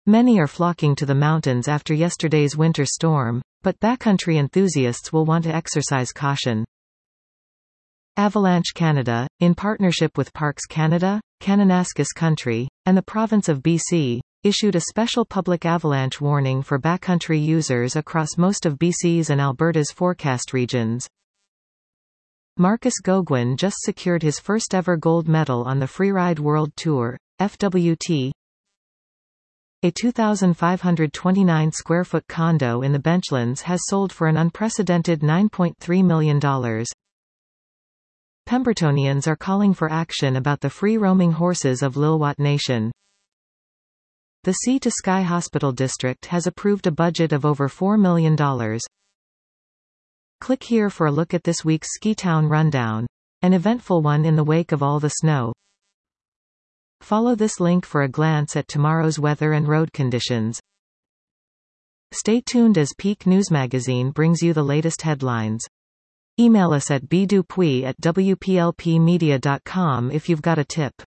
Many are flocking to the mountains after yesterday's winter storm, but backcountry enthusiasts will want to exercise caution. Avalanche Canada, in partnership with Parks Canada, Kananaskis Country, and the province of BC, issued a special public avalanche warning for backcountry users across most of BC's and Alberta's forecast regions. Marcus Goguen just secured his first-ever gold medal on the Freeride World Tour, FWT. A 2,529 square foot condo in the Benchlands has sold for an unprecedented $9.3 million. Pembertonians are calling for action about the free-roaming horses of Lilwat Nation. The Sea to Sky Hospital District has approved a budget of over $4 million. Click here for a look at this week's Ski Town Rundown. An eventful one in the wake of all the snow. Follow this link for a glance at tomorrow's weather and road conditions. Stay tuned as Peak News Magazine brings you the latest headlines. Email us at bdupuy@wplpmedia.com if you've got a tip.